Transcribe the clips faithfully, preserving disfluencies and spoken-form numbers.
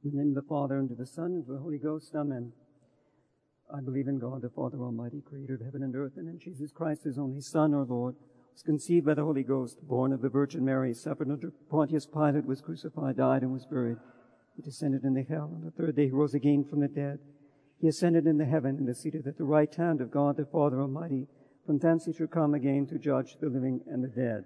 In the name of the Father, and of the Son, and of the Holy Ghost. Amen. I believe in God, the Father Almighty, creator of heaven and earth, and in Jesus Christ, his only Son, our Lord, was conceived by the Holy Ghost, born of the Virgin Mary, suffered under Pontius Pilate, was crucified, died, and was buried. He descended into hell. On the third day he rose again from the dead. He ascended into heaven and is seated at the right hand of God, the Father Almighty. From thence he shall come again to judge the living and the dead.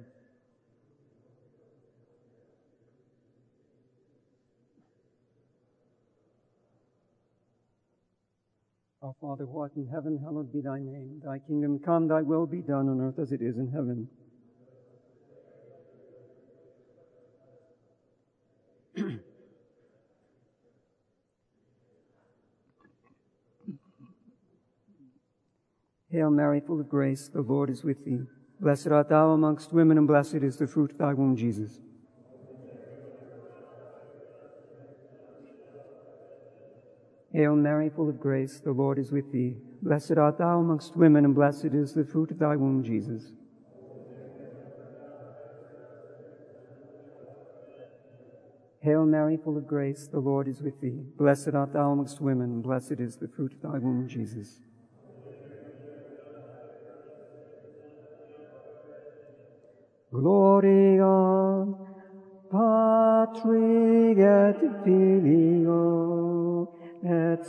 Our Father, who art in heaven, hallowed be thy name. Thy kingdom come, thy will be done on earth as it is in heaven. Hail Mary, full of grace, the Lord is with thee. Blessed art thou amongst women, and blessed is the fruit of thy womb, Jesus. Hail Mary, full of grace, the Lord is with thee. Blessed art thou amongst women, and blessed is the fruit of thy womb, Jesus. Hail Mary, full of grace, the Lord is with thee. Blessed art thou amongst women, and blessed is the fruit of thy womb, Jesus. Gloria Patri et Filio et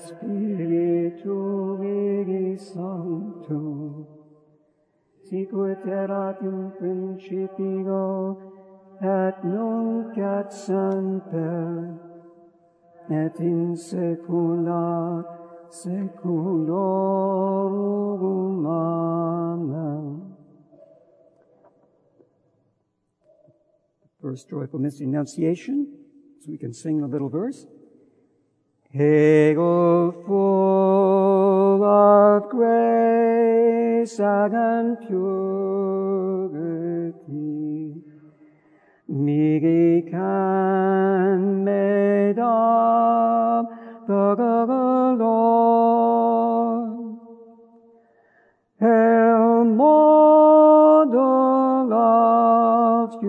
Spiritui Sancto, sicut erat in principio, et nunc et semper, et in saecula saeculorum. Amen. First joyful mystery, Annunciation, so we can sing the little verse. Hail, full of grace and purity, meek and maid of the Lord. Hail, model of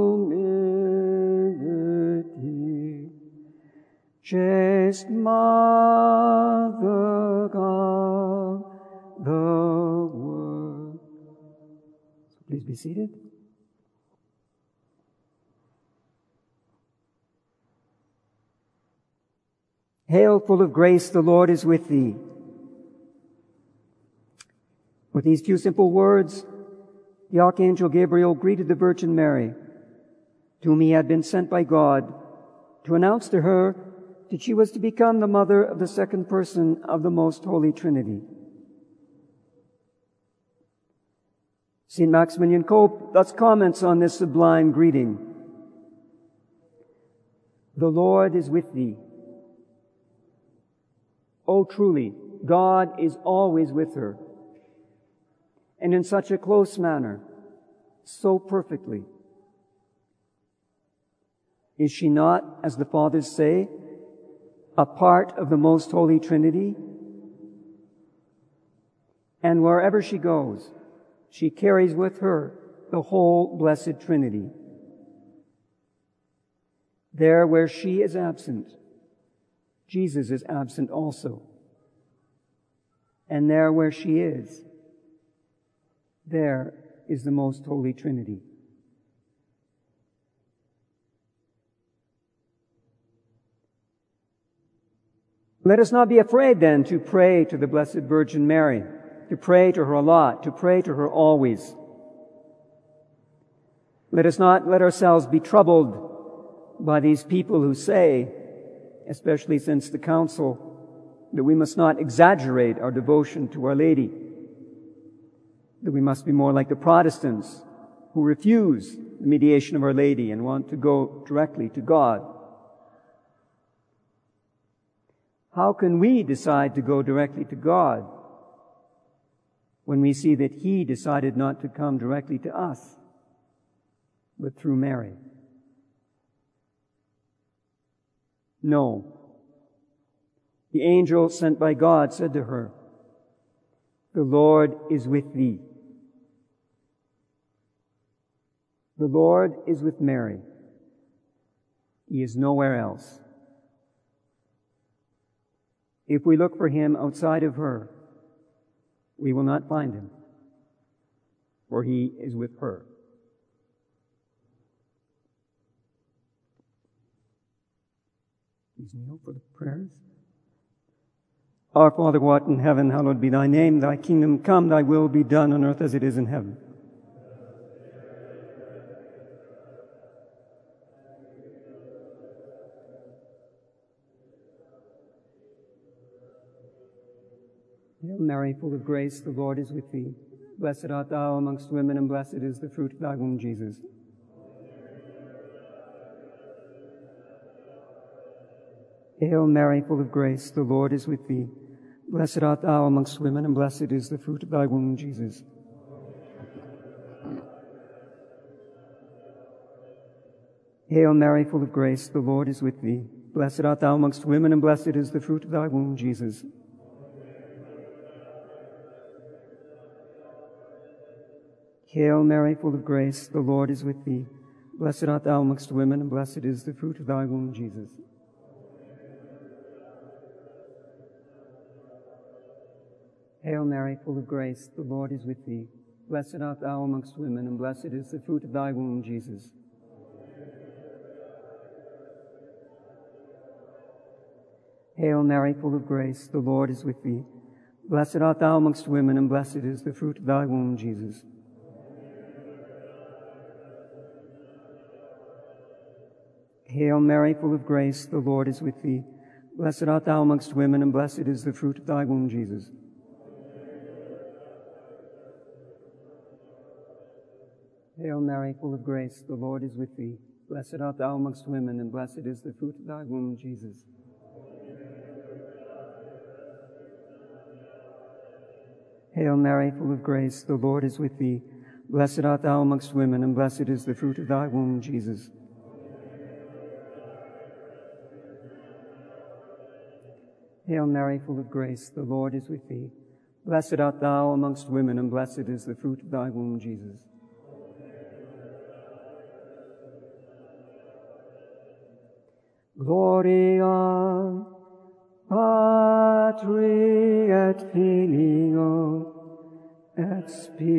humility, chaste mother of the world. So please be seated. Hail, full of grace, the Lord is with thee. With these few simple words, the Archangel Gabriel greeted the Virgin Mary, to whom he had been sent by God, to announce to her that she was to become the mother of the second person of the Most Holy Trinity. Saint Maximilian Kolbe thus comments on this sublime greeting. The Lord is with thee. Oh, truly, God is always with her, and in such a close manner, so perfectly. Is she not, as the Fathers say, a part of the Most Holy Trinity? And wherever she goes, she carries with her the whole Blessed Trinity. There where she is absent, Jesus is absent also. And there where she is, there is the Most Holy Trinity. Let us not be afraid then to pray to the Blessed Virgin Mary, to pray to her a lot, to pray to her always. Let us not let ourselves be troubled by these people who say, especially since the Council, that we must not exaggerate our devotion to Our Lady, that we must be more like the Protestants who refuse the mediation of Our Lady and want to go directly to God. How can we decide to go directly to God when we see that He decided not to come directly to us, but through Mary? No. The angel sent by God said to her, "The Lord is with thee." The Lord is with Mary. He is nowhere else. If we look for him outside of her, we will not find him, for he is with her. Please kneel for the prayers. Our Father who art in heaven, hallowed be thy name. Thy kingdom come, thy will be done on earth as it is in heaven. Hail Mary, full of grace, the Lord is with thee. Blessed art thou amongst women, and blessed is the fruit of thy womb, Jesus. Hail Mary, full of grace, the Lord is with thee. Blessed art thou amongst women, and blessed is the fruit of thy womb, Jesus. Hail Mary, full of grace, the Lord is with thee. Blessed art thou amongst women, and blessed is the fruit of thy womb, Jesus. Hail Mary, full of grace, the Lord is with thee. Blessed art thou amongst women, and blessed is the fruit of thy womb, Jesus. Hail Mary, full of grace, the Lord is with thee. Blessed art thou amongst women, and blessed is the fruit of thy womb, Jesus. Hail Mary, full of grace, the Lord is with thee. Blessed art thou amongst women, and blessed is the fruit of thy womb, Jesus. Hail Mary, full of grace, the Lord is with thee. Blessed art thou amongst women, and blessed is the fruit of thy womb, Jesus. Hail Mary, full of grace, the Lord is with thee. Blessed art thou amongst women, and blessed is the fruit of thy womb, Jesus. Hail Mary, full of grace, the Lord is with thee. Blessed art thou amongst women, and blessed is the fruit of thy womb, Jesus. Hail Mary, full of grace, the Lord is with thee. Blessed art thou amongst women, and blessed is the fruit of thy womb, Jesus. Gloria Patri et Filio et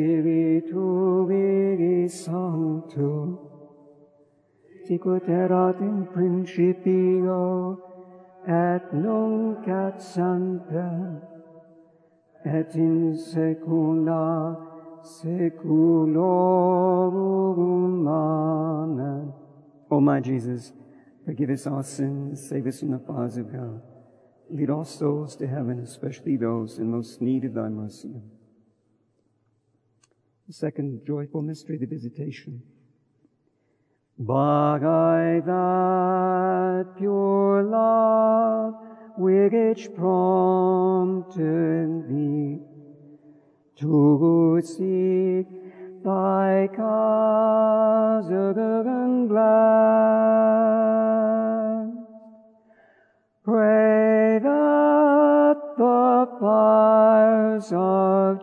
Spiritui Sancto, sicut erat in principio et nunc et semper et in saecula saeculorum. Amen. O my Jesus, forgive us our sins, save us from the fires of hell. Lead all souls to heaven, especially those in most need of thy mercy. The second joyful mystery, the Visitation. By that pure love which prompted thee to seek thy cousin blessed, pray that the fires of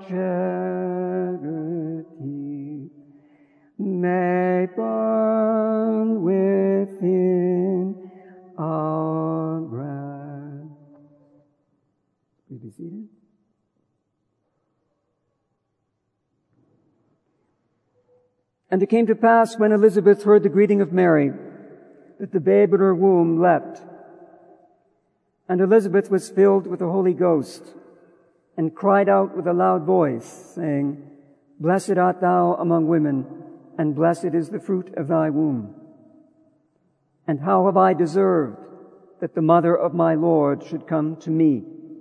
charity may burn within our breast. Please be seated. And it came to pass, when Elizabeth heard the greeting of Mary, that the babe in her womb leapt. And Elizabeth was filled with the Holy Ghost, and cried out with a loud voice, saying, Blessed art thou among women, and blessed is the fruit of thy womb. And how have I deserved that the mother of my Lord should come to me?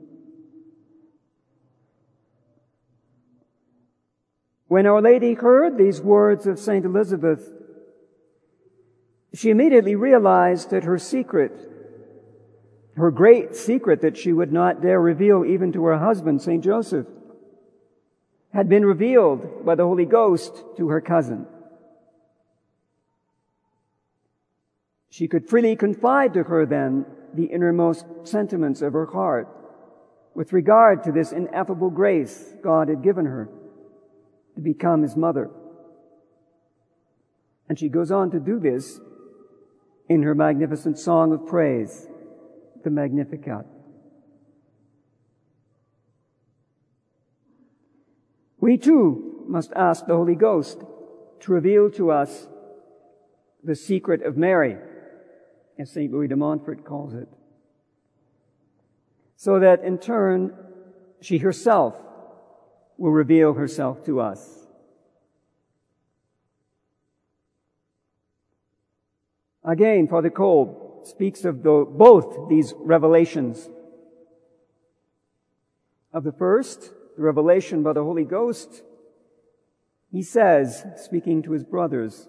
When Our Lady heard these words of Saint Elizabeth, she immediately realized that her secret, her great secret that she would not dare reveal even to her husband, Saint Joseph, had been revealed by the Holy Ghost to her cousin. She could freely confide to her then the innermost sentiments of her heart with regard to this ineffable grace God had given her to become His mother. And she goes on to do this in her magnificent song of praise, the Magnificat. We too must ask the Holy Ghost to reveal to us the secret of Mary, as Saint Louis de Montfort calls it, so that in turn she herself will reveal herself to us. Again, Father Kolb speaks of the, both these revelations. Of the first, the revelation by the Holy Ghost, he says, speaking to his brothers,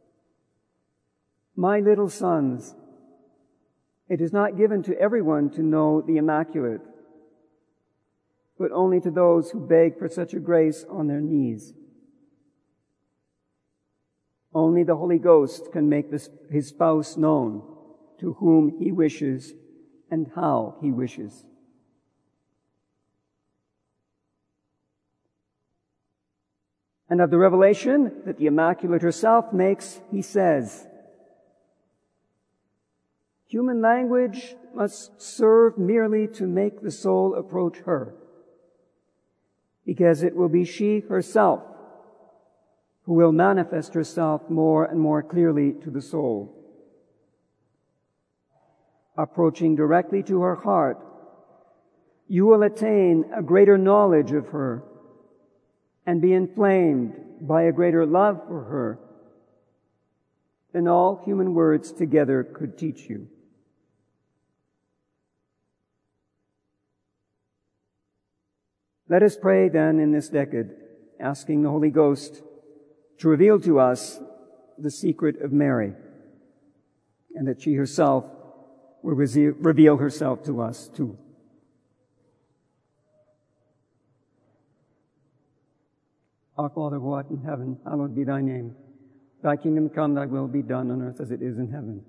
"My little sons, it is not given to everyone to know the Immaculate, but only to those who beg for such a grace on their knees. Only the Holy Ghost can make this, his spouse known to whom he wishes and how he wishes." And of the revelation that the Immaculate herself makes, he says, "Human language must serve merely to make the soul approach her, because it will be she herself who will manifest herself more and more clearly to the soul. Approaching directly to her heart, you will attain a greater knowledge of her and be inflamed by a greater love for her than all human words together could teach you." Let us pray then in this decade, asking the Holy Ghost to reveal to us the secret of Mary, and that she herself will reveal herself to us too. Our Father who art in heaven, hallowed be thy name. Thy kingdom come, thy will be done on earth as it is in heaven.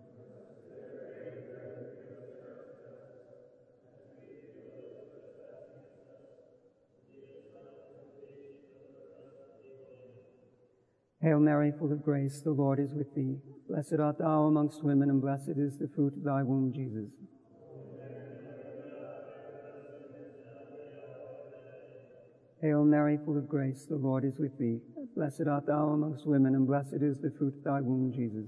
Hail Mary, full of grace, the Lord is with thee. Blessed art thou amongst women, and blessed is the fruit of thy womb, Jesus. Hail Mary, full of grace, the Lord is with thee. Blessed art thou amongst women, and blessed is the fruit of thy womb, Jesus.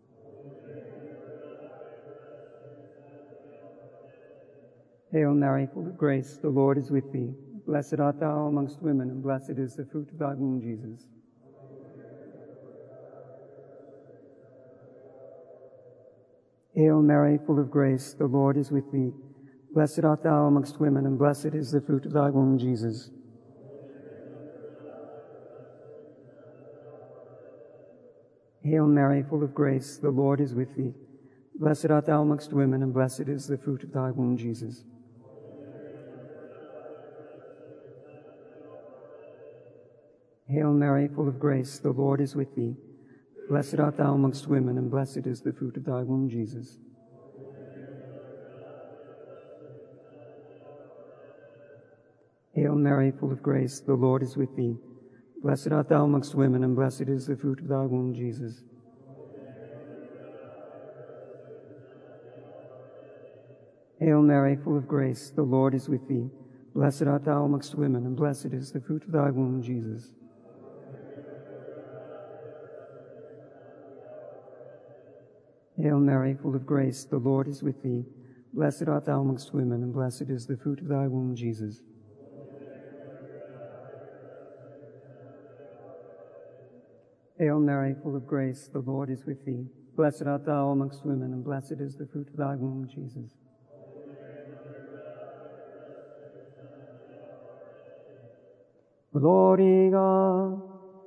Hail Mary, full of grace, the Lord is with thee. Blessed art thou amongst women, and blessed is the fruit of thy womb, Jesus. Hail Mary, full of grace, the Lord is with thee. Blessed art thou amongst women, and blessed is the fruit of thy womb, Jesus. Hail Mary, full of grace, the Lord is with thee. Blessed art thou amongst women, and blessed is the fruit of thy womb, Jesus. Hail Mary, full of grace, the Lord is with thee. Blessed art thou amongst women, and blessed is the fruit of thy womb, Jesus. Hail Mary, full of grace, the Lord is with thee. Blessed art thou amongst women, and blessed is the fruit of thy womb, Jesus. Hail Mary, full of grace, the Lord is with thee. Blessed art thou amongst women, and blessed is the fruit of thy womb, Jesus. Hail Mary, full of grace, the Lord is with thee. Blessed art thou amongst women, and blessed is the fruit of thy womb, Jesus. Hail Mary, full of grace, the Lord is with thee. Blessed art thou amongst women, and blessed is the fruit of thy womb, Jesus. Gloria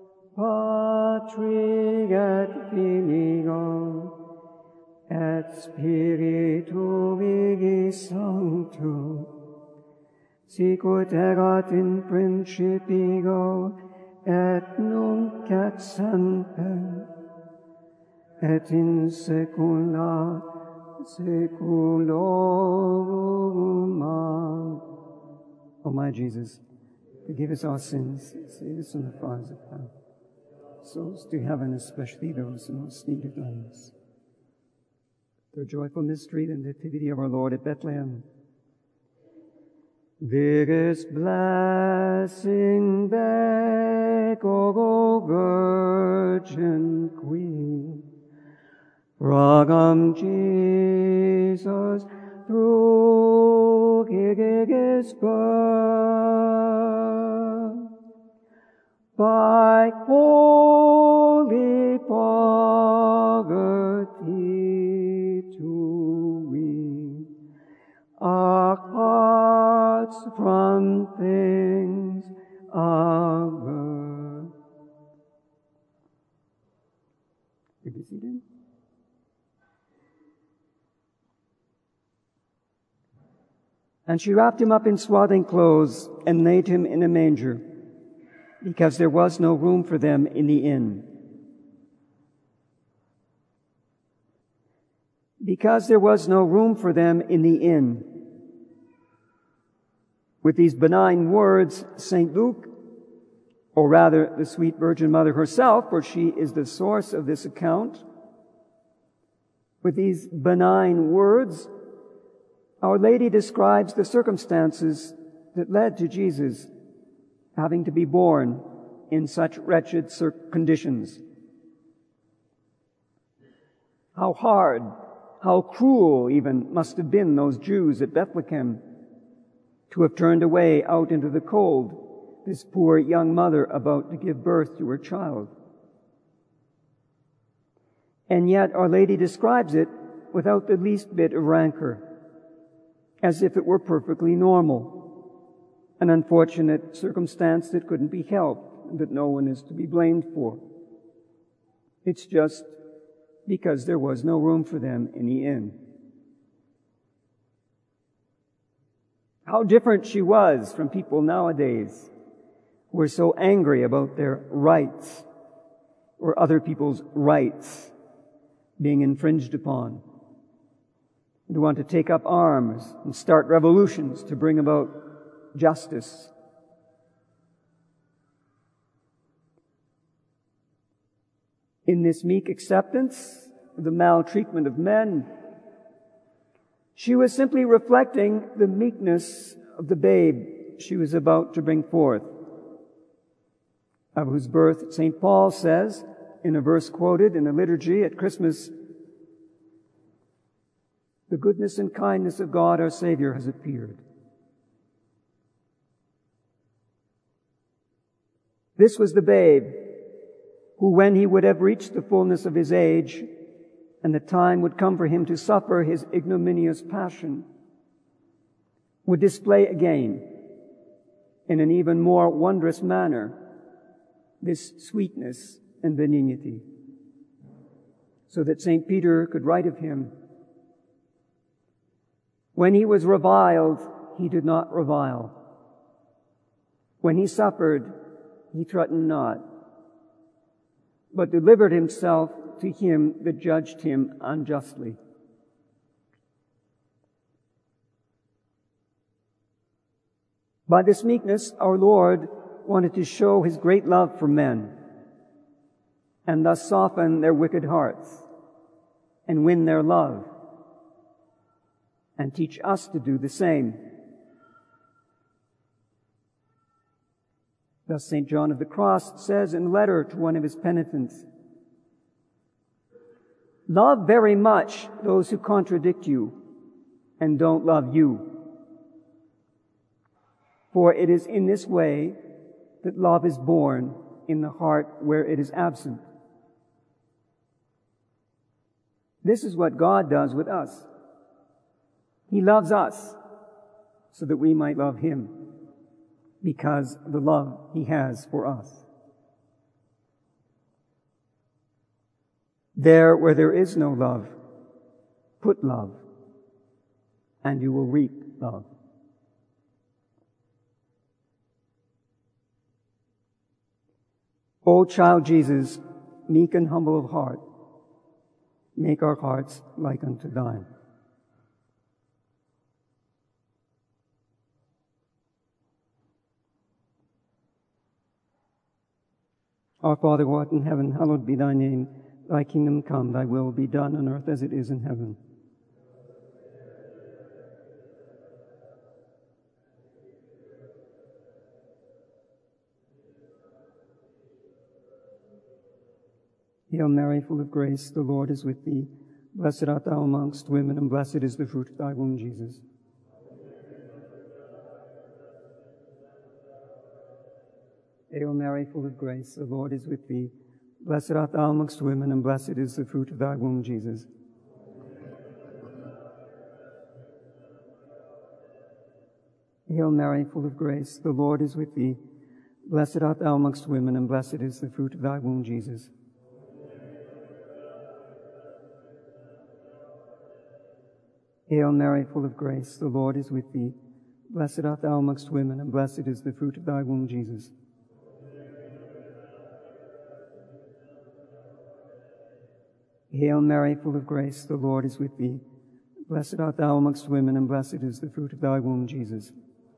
Patri et Filio et Spiritui Sancto, sicut erat in principio et nunc et semper, et in saecula saeculorum. Amen. O my Jesus, forgive us our sins, save us from the fires of hell. Souls to heaven, especially those in most need of thy mercy. The joyful mystery, the nativity of our Lord at Bethlehem. Biggest blessing beg, O Virgin Queen, Ragam Jesus through his birth, by holy poverty to wean our hearts from things of earth. You be seated. And she wrapped him up in swaddling clothes and laid him in a manger, because there was no room for them in the inn. Because there was no room for them in the inn. With these benign words, Saint Luke, or rather the sweet Virgin Mother herself, for she is the source of this account, with these benign words, Our Lady describes the circumstances that led to Jesus having to be born in such wretched conditions. How hard, how cruel even must have been those Jews at Bethlehem to have turned away out into the cold this poor young mother about to give birth to her child. And yet Our Lady describes it without the least bit of rancor, as if it were perfectly normal, an unfortunate circumstance that couldn't be helped and that no one is to be blamed for. It's just because there was no room for them in the inn. How different she was from people nowadays who are so angry about their rights or other people's rights being infringed upon, and who want to take up arms and start revolutions to bring about justice. In this meek acceptance of the maltreatment of men, she was simply reflecting the meekness of the babe she was about to bring forth, of whose birth Saint Paul says, in a verse quoted in the liturgy at Christmas, the goodness and kindness of God our Savior has appeared. This was the babe who, when he would have reached the fullness of his age, and the time would come for him to suffer his ignominious passion, would display again, in an even more wondrous manner, this sweetness and benignity, so that Saint Peter could write of him, when he was reviled, he did not revile. When he suffered, he threatened not, but delivered himself to him that judged him unjustly. By this meekness, our Lord wanted to show his great love for men, and thus soften their wicked hearts, and win their love, and teach us to do the same. Thus Saint John of the Cross says in a letter to one of his penitents, love very much those who contradict you and don't love you. For it is in this way that love is born in the heart where it is absent. This is what God does with us. He loves us so that we might love Him because of the love He has for us. There where there is no love, put love, and you will reap love. O child Jesus, meek and humble of heart, make our hearts like unto thine. Our Father who art in heaven, hallowed be thy name. Thy kingdom come, thy will be done on earth as it is in heaven. Hail Mary, full of grace, the Lord is with thee. Blessed art thou amongst women, and blessed is the fruit of thy womb, Jesus. Hail Mary, full of grace, the Lord is with thee. Blessed art thou amongst women, and blessed is the fruit of thy womb, Jesus. Hail Mary, full of grace, the Lord is with thee. Blessed art thou amongst women, and blessed is the fruit of thy womb, Jesus. Hail Mary, full of grace, the Lord is with thee. Blessed art thou amongst women, and blessed is the fruit of thy womb, Jesus. Hail Mary, full of grace, the Lord is with thee. Blessed art thou amongst women, and blessed is the fruit of thy womb, Jesus.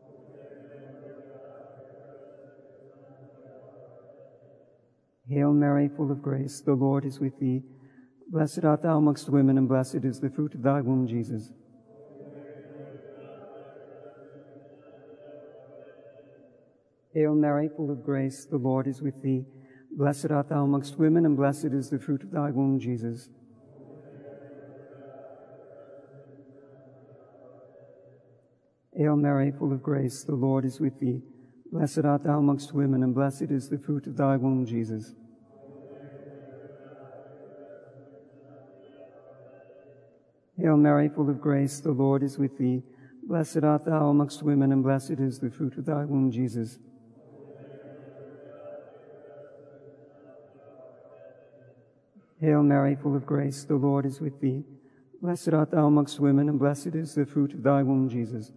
Hail Mary, full of grace, the Lord is with thee. Blessed art thou amongst women, and blessed is the fruit of thy womb, Jesus. Hail Mary, full of grace, the Lord is with thee. Blessed art thou amongst women, and blessed is the fruit of thy womb, Jesus. Hail Mary, full of grace, the Lord is with thee. Blessed art thou amongst women, and blessed is the fruit of thy womb, Jesus. Hail Mary, full of grace, the Lord is with thee. Blessed art thou amongst women, and blessed is the fruit of thy womb, Jesus. Hail Mary, full of grace, the Lord is with thee. Blessed art thou amongst women, and blessed is the fruit of thy womb, Jesus.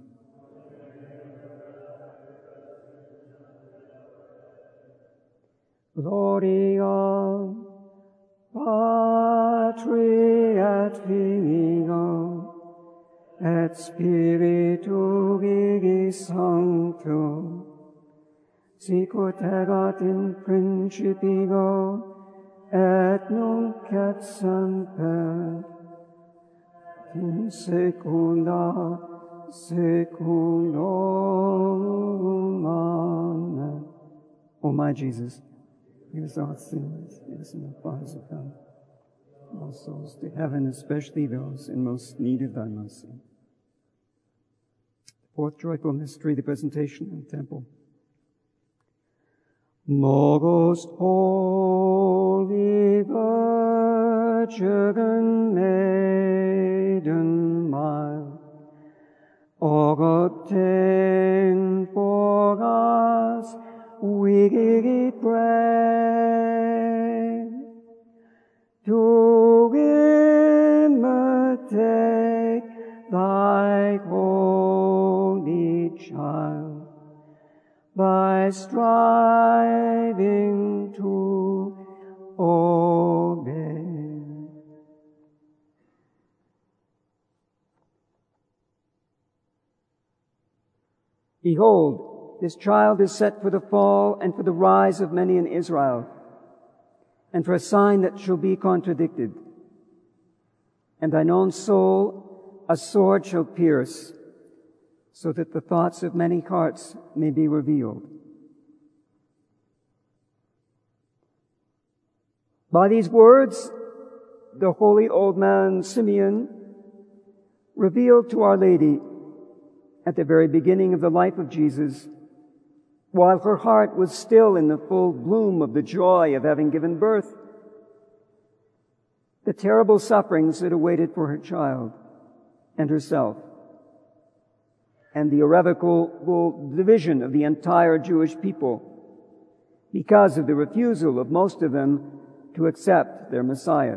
Gloria Patri et Filio et Spiritui Sancto, sic ut erat in principio et nunc et semper, in saecula saeculorum. Amen. O my Jesus, forgive us our sins, lead us in the fires of hell, all souls to heaven, especially those in most need of thy mercy. Fourth joyful mystery, the presentation in the temple. Most holy Virgin Maiden mild, obtain for us, we pray, to imitate thy holy child, by striving to obey. Behold, this child is set for the fall and for the rise of many in Israel, and for a sign that shall be contradicted. And thine own soul a sword shall pierce, so that the thoughts of many hearts may be revealed. By these words, the holy old man Simeon revealed to Our Lady at the very beginning of the life of Jesus, while her heart was still in the full bloom of the joy of having given birth, the terrible sufferings that awaited for her child and herself, and the irrevocable division of the entire Jewish people because of the refusal of most of them to accept their Messiah.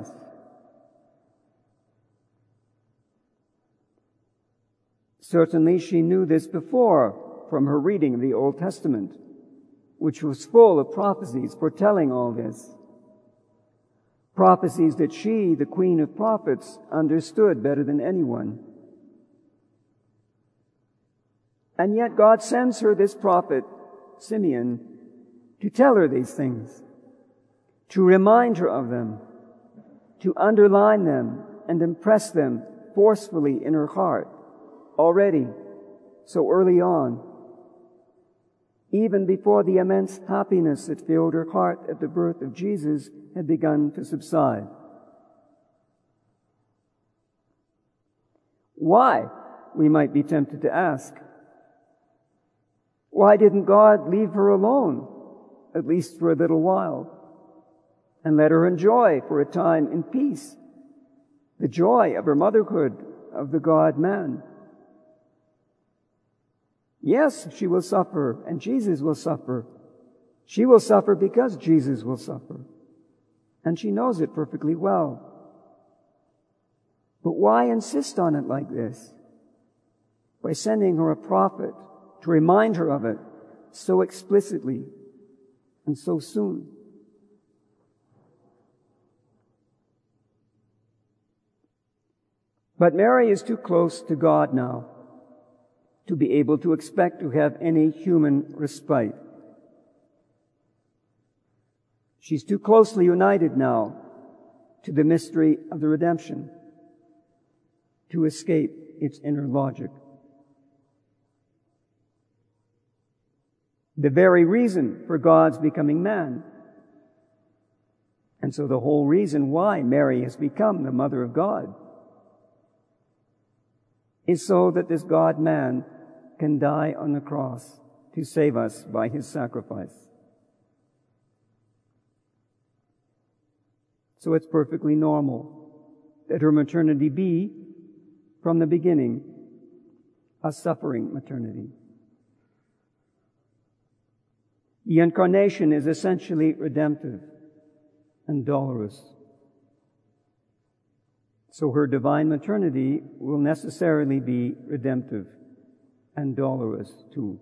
Certainly she knew this before from her reading of the Old Testament, which was full of prophecies foretelling all this. Prophecies that she, the Queen of Prophets, understood better than anyone. And yet God sends her this prophet, Simeon, to tell her these things, to remind her of them, to underline them and impress them forcefully in her heart already, so early on. even before the immense happiness that filled her heart at the birth of Jesus had begun to subside. Why, we might be tempted to ask? Why didn't God leave her alone, at least for a little while, and let her enjoy for a time in peace the joy of her motherhood of the God-man? Yes, she will suffer, and Jesus will suffer. She will suffer because Jesus will suffer. And she knows it perfectly well. But why insist on it like this? By sending her a prophet to remind her of it so explicitly and so soon. But Mary is too close to God now to be able to expect to have any human respite. She's too closely united now to the mystery of the redemption to escape its inner logic. The very reason for God's becoming man, and so the whole reason why Mary has become the mother of God, is so that this God-man can die on the cross to save us by his sacrifice. So it's perfectly normal that her maternity be, from the beginning, a suffering maternity. The incarnation is essentially redemptive and dolorous. So her divine maternity will necessarily be redemptive and dolorous too.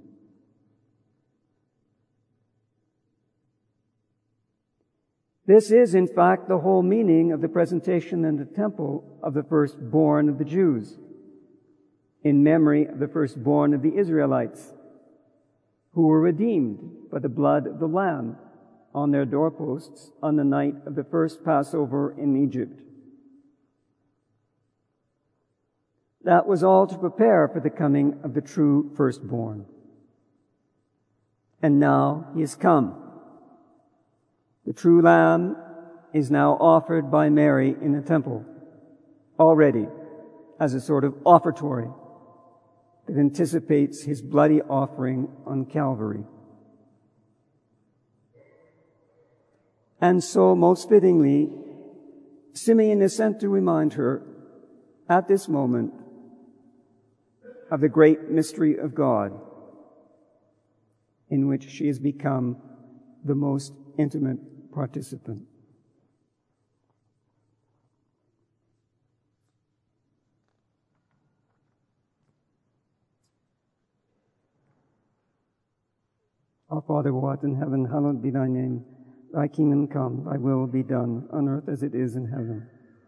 This is, in fact, the whole meaning of the presentation in the temple of the firstborn of the Jews, in memory of the firstborn of the Israelites, who were redeemed by the blood of the Lamb on their doorposts on the night of the first Passover in Egypt. That was all to prepare for the coming of the true firstborn. And now he has come. The true Lamb is now offered by Mary in the temple, already as a sort of offertory that anticipates his bloody offering on Calvary. And so, most fittingly, Simeon is sent to remind her at this moment of the great mystery of God, in which she has become the most intimate participant. Our Father who art in heaven, hallowed be thy name. Thy kingdom come, thy will be done, on earth as it is in heaven.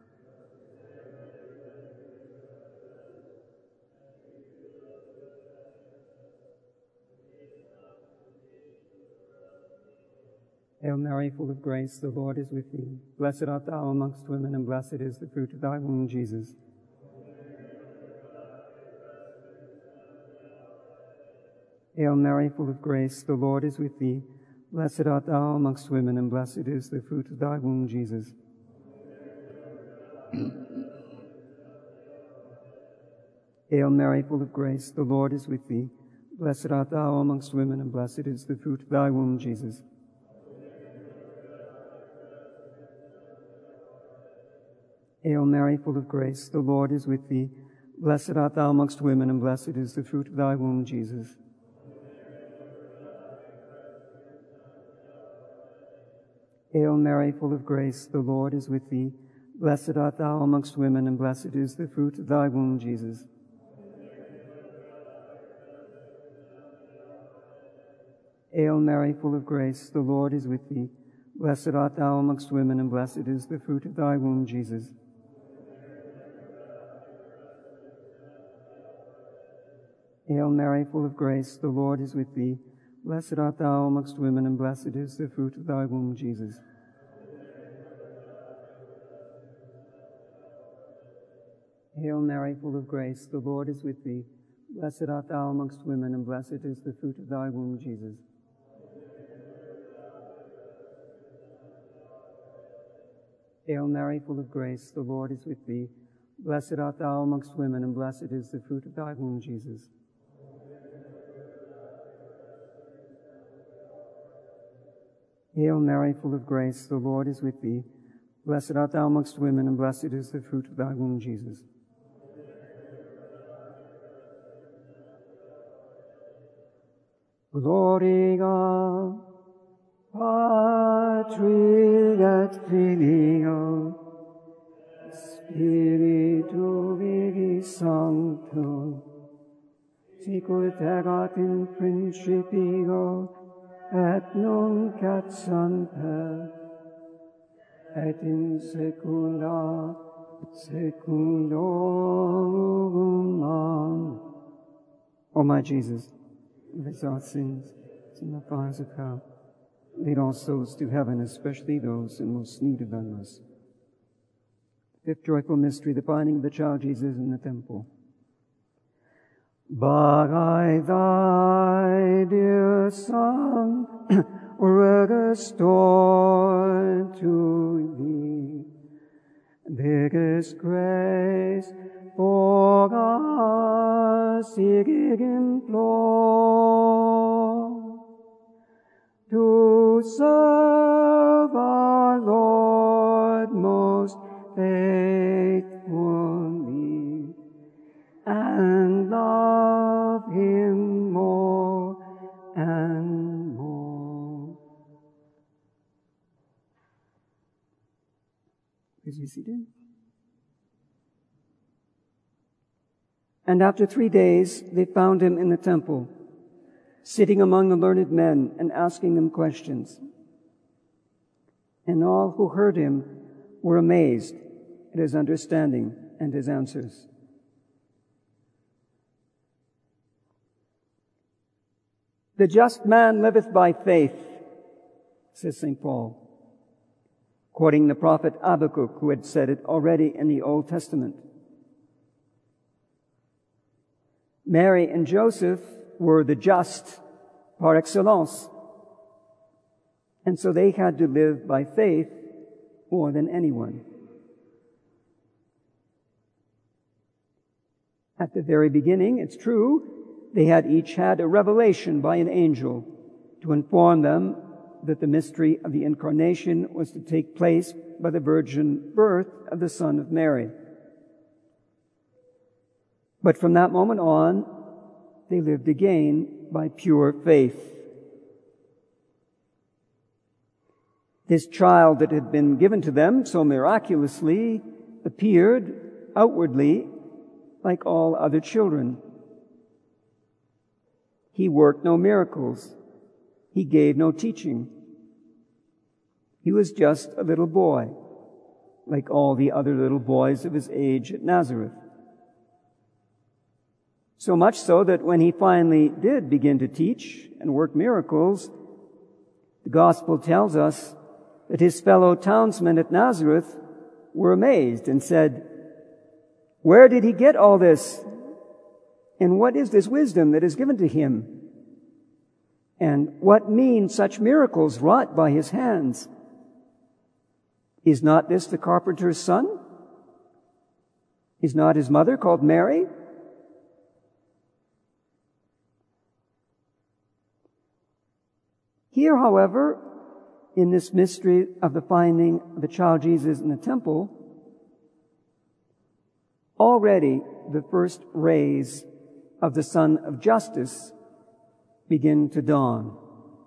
Hail Mary, full of grace, the Lord is with thee. Blessed art thou amongst women, and blessed is the fruit of thy womb, Jesus. Hail Mary, full of grace, the Lord is with thee. Blessed art thou amongst women, and blessed is the fruit of thy womb, Jesus. Hail Mary, full of grace, the Lord is with thee. Blessed art thou amongst women, and blessed is the fruit of thy womb, Jesus. Hail Mary, full of grace, the Lord is with thee. Blessed art thou amongst women, and blessed is the fruit of thy womb, Jesus. Hail Mary, full of grace, the Lord is with thee. Blessed art thou amongst women, and blessed is the fruit of thy womb, Jesus. Hail Mary, full of grace, the Lord is with thee. Blessed art thou amongst women, and blessed is the fruit of thy womb, Jesus. Hail Mary, full of grace, the Lord is with thee. Blessed art thou amongst women, and blessed is the fruit of thy womb, Jesus. Hail Mary, full of grace, the Lord is with thee. Blessed art thou amongst women, and blessed is the fruit of thy womb, Jesus. Hail Mary, full of grace, the Lord is with thee. Blessed art thou amongst women, and blessed is the fruit of thy womb, Jesus. Hail Mary, full of grace, the Lord is with thee. Blessed art thou amongst women, and blessed is the fruit of thy womb, Jesus. Gloria Patri et Filio Spiritui Sancto, sicut erat in principio et nunc et semper et in saecula saeculorum. Amen. O my Jesus, forgive our sins in the fires of hell. Lead all souls to heaven, especially those in most need of thy mercy. Fifth joyful mystery, the finding of the child Jesus in the temple. By thy dear Son, restored to thee, biggest grace for us seeking implore, to serve our Lord most faithfully, and love him more and more. Please be seated. And after three days, they found him in the temple, sitting among the learned men and asking them questions. And all who heard him were amazed at his understanding and his answers. The just man liveth by faith, says Saint Paul, quoting the prophet Habakkuk, who had said it already in the Old Testament. Mary and Joseph were the just par excellence, and so they had to live by faith more than anyone. At the very beginning, it's true, they had each had a revelation by an angel to inform them that the mystery of the Incarnation was to take place by the virgin birth of the Son of Mary. But from that moment on, they lived again by pure faith. This child that had been given to them so miraculously appeared outwardly like all other children. He worked no miracles. He gave no teaching. He was just a little boy, like all the other little boys of his age at Nazareth. So much so that when he finally did begin to teach and work miracles, the Gospel tells us that his fellow townsmen at Nazareth were amazed and said, "Where did he get all this? And what is this wisdom that is given to him? And what mean such miracles wrought by his hands? Is not this the carpenter's son? Is not his mother called Mary?" Here, however, in this mystery of the finding of the child Jesus in the temple, already the first rays of the sun of justice begin to dawn.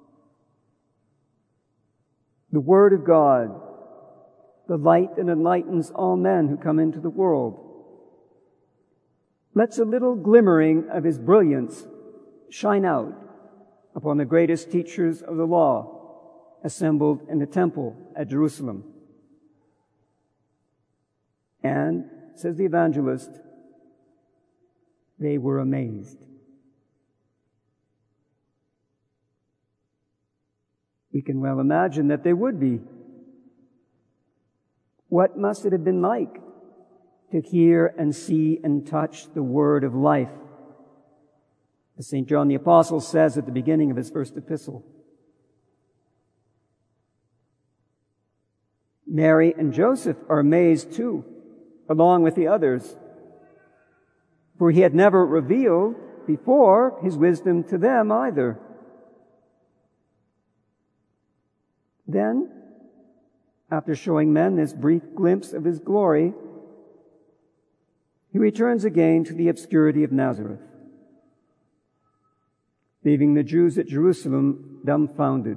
The Word of God, the light that enlightens all men who come into the world, lets a little glimmering of his brilliance shine out upon the greatest teachers of the law assembled in the temple at Jerusalem. And, says the evangelist, they were amazed. We can well imagine that they would be. What must it have been like to hear and see and touch the word of life, as Saint John the Apostle says at the beginning of his first epistle? Mary and Joseph are amazed too, along with the others, for he had never revealed before his wisdom to them either. Then, after showing men this brief glimpse of his glory, he returns again to the obscurity of Nazareth, leaving the Jews at Jerusalem dumbfounded,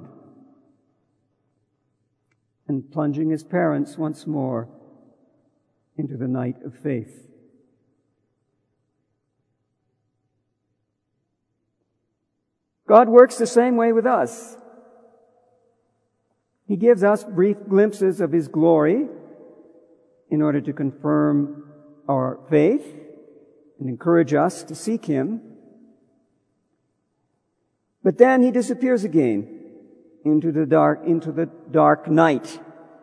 and plunging his parents once more into the night of faith. God works the same way with us. He gives us brief glimpses of his glory in order to confirm our faith and encourage us to seek him. But then he disappears again into the dark, into the dark night,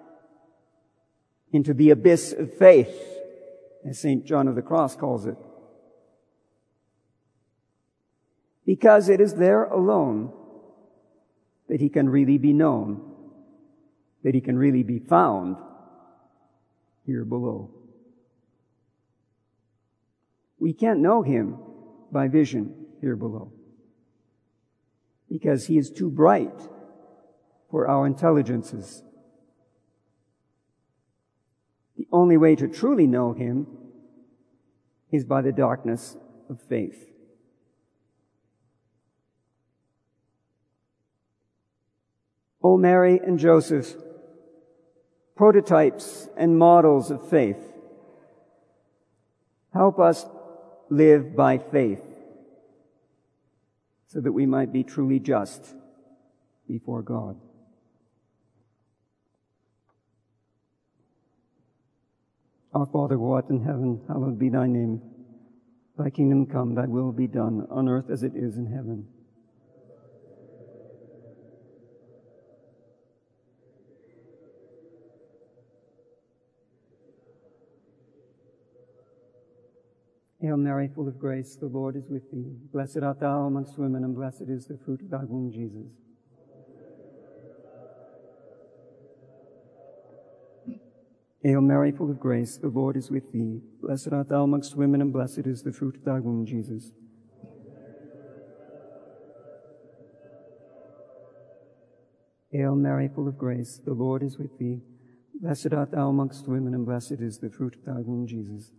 into the abyss of faith, as Saint John of the Cross calls it. Because it is there alone that he can really be known, that he can really be found here below. We can't know him by vision here below, because he is too bright for our intelligences. The only way to truly know him is by the darkness of faith. O Mary and Joseph, prototypes and models of faith, help us live by faith so that we might be truly just before God. Our Father who art in heaven, hallowed be thy name. Thy kingdom come, thy will be done, on earth as it is in heaven. Hail Mary, full of grace, the Lord is with thee. Blessed art thou amongst women, and blessed is the fruit of thy womb, Jesus. Hail Mary, full of grace, the Lord is with thee. Blessed art thou amongst women, and blessed is the fruit of thy womb, Jesus. Hail Mary, full of grace, the Lord is with thee. Blessed art thou amongst women, and blessed is the fruit of thy womb, Jesus.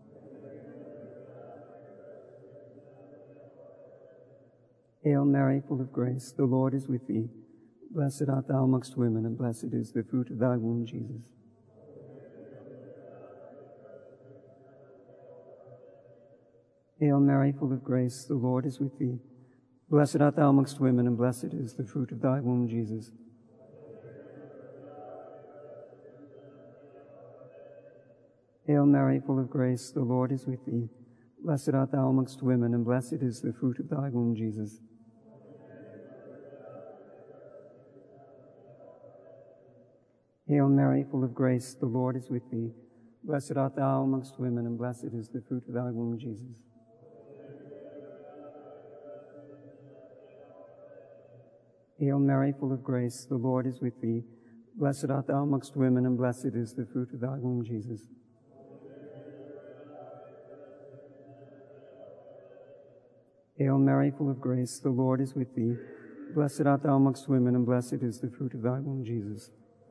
Hail Mary, full of grace, the Lord is with thee. Blessed art thou amongst women, and blessed is the fruit of thy womb, Jesus. Hail Mary, full of grace, the Lord is with thee. Blessed art thou amongst women, and blessed is the fruit of thy womb, Jesus. Hail Mary, full of grace, the Lord is with thee. Blessed art thou amongst women, and blessed is the fruit of thy womb, Jesus. Hail Mary, full of grace, the Lord is with thee. Blessed art thou amongst women, and blessed is the fruit of thy womb, Jesus. Hail Mary, full of grace, the Lord is with thee. Blessed art thou amongst women, and blessed is the fruit of thy womb, Jesus. Hail Mary, full of grace, the Lord is with thee. Blessed art thou amongst women, and blessed is the fruit of thy womb, Jesus.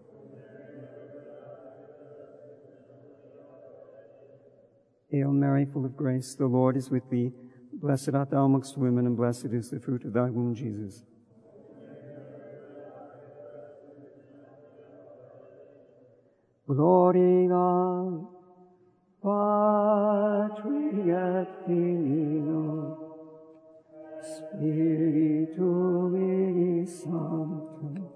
Hail Mary, full of grace, the Lord is with thee. Blessed art thou amongst women, and blessed is the fruit of thy womb, Jesus. Gloria Patri et Filio Spiritui Sancto,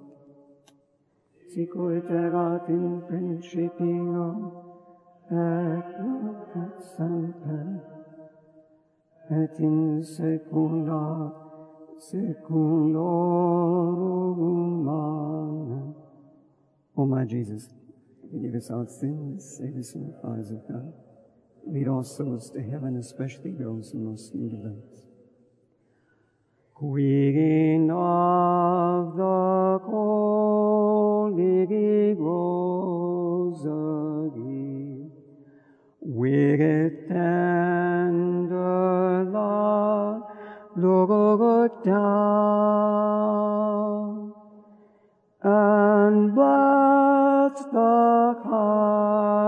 sicut erat in principio et nunc et semper, et in saecula saeculorum. Amen. O my Jesus, forgive us our sins, save us from the fires of God. Lead all souls to heaven, especially those in most need of thanks. Queen of the Holy Ghost,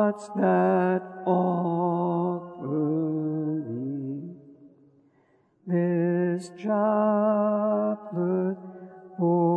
hearts that offer thee this chaplet for